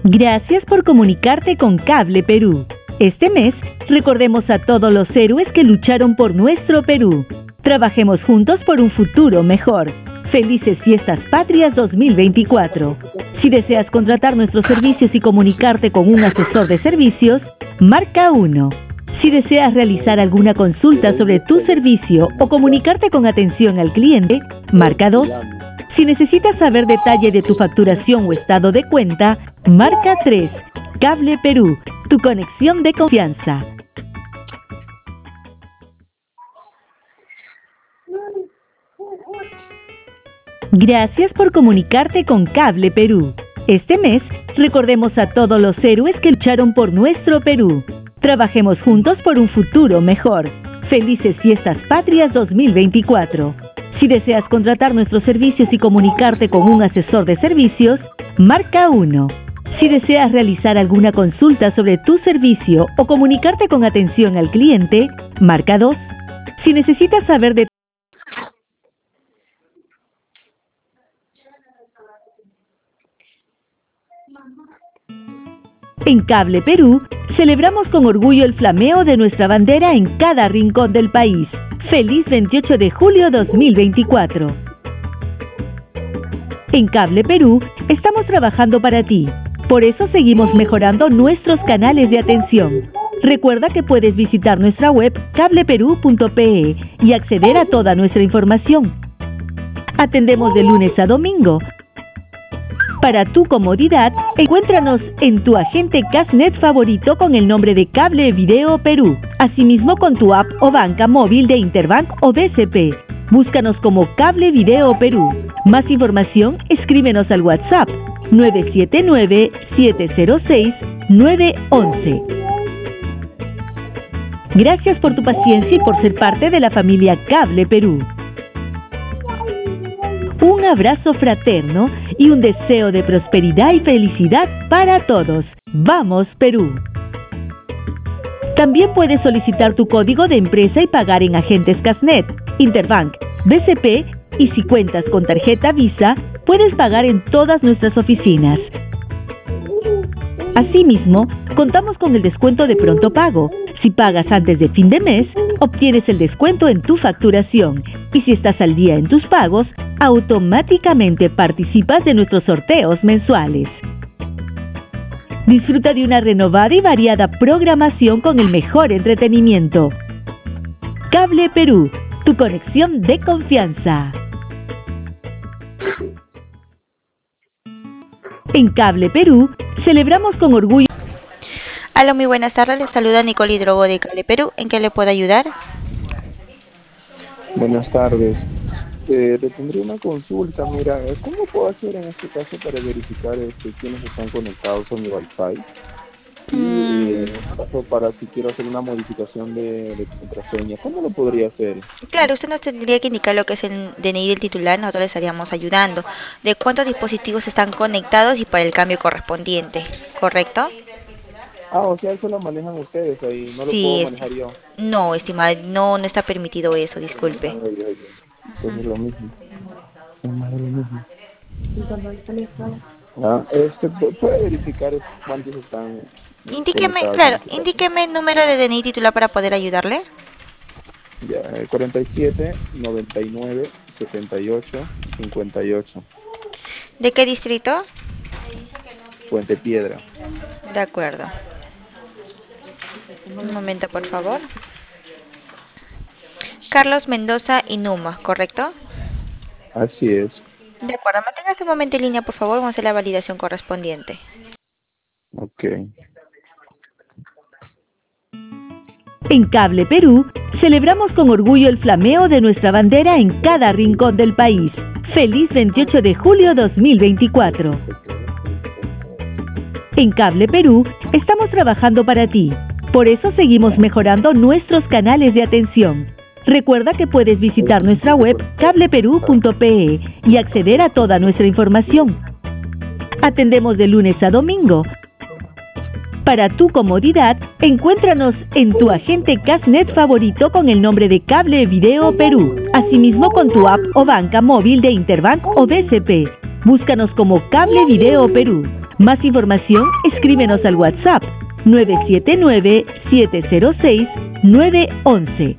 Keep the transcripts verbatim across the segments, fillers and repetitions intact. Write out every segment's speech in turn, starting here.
Gracias por comunicarte con Cable Perú. Este mes, recordemos a todos los héroes que lucharon por nuestro Perú. Trabajemos juntos por un futuro mejor. Felices Fiestas Patrias dos mil veinticuatro. Si deseas contratar nuestros servicios y comunicarte con un asesor de servicios, marca uno. Si deseas realizar alguna consulta sobre tu servicio o comunicarte con atención al cliente, marca dos. Si necesitas saber detalle de tu facturación o estado de cuenta, marca tres. Cable Perú, tu conexión de confianza. Gracias por comunicarte con Cable Perú. Este mes, recordemos a todos los héroes que lucharon por nuestro Perú. Trabajemos juntos por un futuro mejor. Felices Fiestas Patrias dos mil veinticuatro. Si deseas contratar nuestros servicios y comunicarte con un asesor de servicios, marca uno. Si deseas realizar alguna consulta sobre tu servicio o comunicarte con atención al cliente, marca dos. Si necesitas saber de En Cable Perú, celebramos con orgullo el flameo de nuestra bandera en cada rincón del país. ¡Feliz veintiocho de julio dos mil veinticuatro! En Cable Perú, estamos trabajando para ti. Por eso seguimos mejorando nuestros canales de atención. Recuerda que puedes visitar nuestra web cable perú punto pe y acceder a toda nuestra información. Atendemos de lunes a domingo. Para tu comodidad, encuéntranos en tu agente Casnet favorito con el nombre de Cable Video Perú. Asimismo con tu app o banca móvil de Interbank o B C P. Búscanos como Cable Video Perú. Más información, escríbenos al WhatsApp nueve siete nueve, siete cero seis, nueve uno uno. Gracias por tu paciencia y por ser parte de la familia Cable Perú. Un abrazo fraterno y un deseo de prosperidad y felicidad para todos. ¡Vamos, Perú! También puedes solicitar tu código de empresa y pagar en agentes Casnet, Interbank, B C P y si cuentas con tarjeta Visa, puedes pagar en todas nuestras oficinas. Asimismo, contamos con el descuento de pronto pago. Si pagas antes de fin de mes, obtienes el descuento en tu facturación. Y si estás al día en tus pagos, automáticamente participas de nuestros sorteos mensuales. Disfruta de una renovada y variada programación con el mejor entretenimiento. Cable Perú, tu conexión de confianza. En Cable Perú, celebramos con orgullo. Hola, muy buenas tardes. Les saluda Nicole Hidrogo de Cable Perú. ¿En qué le puedo ayudar? Buenas tardes. Eh, le tendría una consulta. Mira, ¿cómo puedo hacer en este caso para verificar este, quiénes están conectados a mi Wi-Fi? Y Mm, en este caso, para si quiero hacer una modificación de, de contraseña, ¿cómo lo podría hacer? claro, usted nos tendría que indicar lo que es el D N I del titular. Nosotros le estaríamos ayudando. De cuántos dispositivos están conectados y para el cambio correspondiente. ¿Correcto? Ah, o sea, eso lo manejan ustedes ahí, no lo Sí, puedo esti- manejar yo. no, estimada, no, no está permitido eso, disculpe. Ay, ay, ay. Pues es lo mismo. Es más de lo mismo. Ah, este, pu- ¿puede verificar cuántos están eh, Indíqueme, conectados en claro, este caso? indíqueme el número de D N I titular para poder ayudarle. Ya, eh, cuarenta y siete, noventa y nueve, setenta y ocho, cincuenta y ocho. ¿De qué distrito? Puente Piedra. De acuerdo. Un momento, por favor. Carlos Mendoza y Numa, ¿correcto? Así es. De acuerdo, manténgase un momento en línea, por favor, vamos a hacer la validación correspondiente. Ok. En Cable Perú, celebramos con orgullo el flameo de nuestra bandera en cada rincón del país. ¡Feliz veintiocho de julio dos mil veinticuatro! En Cable Perú, estamos trabajando para ti. Por eso seguimos mejorando nuestros canales de atención. Recuerda que puedes visitar nuestra web cable perú punto pe y acceder a toda nuestra información. Atendemos de lunes a domingo. Para tu comodidad, encuéntranos en tu agente Casnet favorito con el nombre de Cable Video Perú. Asimismo con tu app o banca móvil de Interbank o B C P. Búscanos como Cable Video Perú. Más información, escríbenos al WhatsApp nueve siete nueve, siete cero seis, nueve uno uno.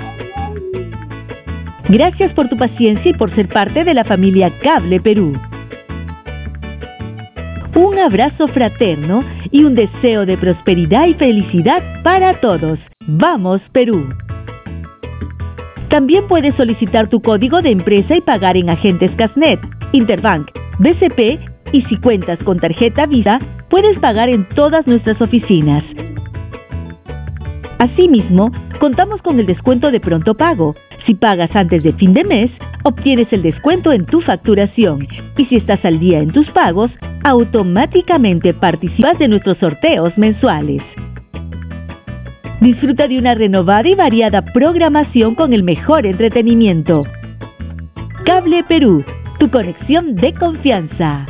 Gracias por tu paciencia y por ser parte de la familia Cable Perú. Un abrazo fraterno y un deseo de prosperidad y felicidad para todos. ¡Vamos, Perú! También puedes solicitar tu código de empresa y pagar en agentes Casnet, Interbank, B C P y si cuentas con tarjeta Visa, puedes pagar en todas nuestras oficinas. Asimismo, contamos con el descuento de pronto pago. Si pagas antes de fin de mes, obtienes el descuento en tu facturación. Y si estás al día en tus pagos, automáticamente participas de nuestros sorteos mensuales. Disfruta de una renovada y variada programación con el mejor entretenimiento. Cable Perú, tu conexión de confianza.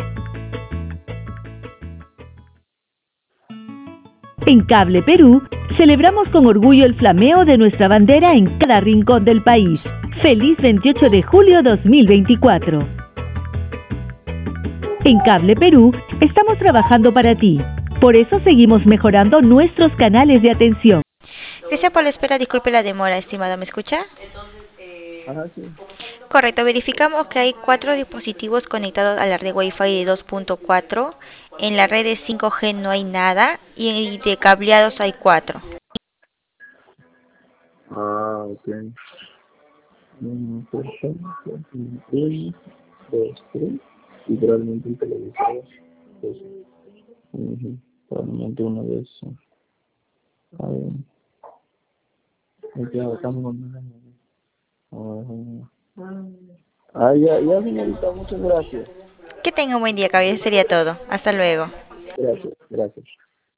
En Cable Perú, celebramos con orgullo el flameo de nuestra bandera en cada rincón del país. ¡Feliz veintiocho de julio dos mil veinticuatro! En Cable Perú, estamos trabajando para ti. Por eso seguimos mejorando nuestros canales de atención. Gracias por la espera, disculpe la demora, estimado, ¿me escucha? Ajá, sí. Correcto, verificamos que hay cuatro dispositivos conectados a la red Wi-Fi de dos punto cuatro. En la red de cinco G no hay nada y de cableados hay cuatro. Ah, ok. Mm, perfecto. Uno, dos, tres. Y realmente el televisor. Pues, ujú, probablemente uno de esos. A ver. Me queda botando con nada. Ah, ya, ya, señorita, muchas gracias. Que tenga un buen día, caballero, sería todo. Hasta luego. Gracias, gracias.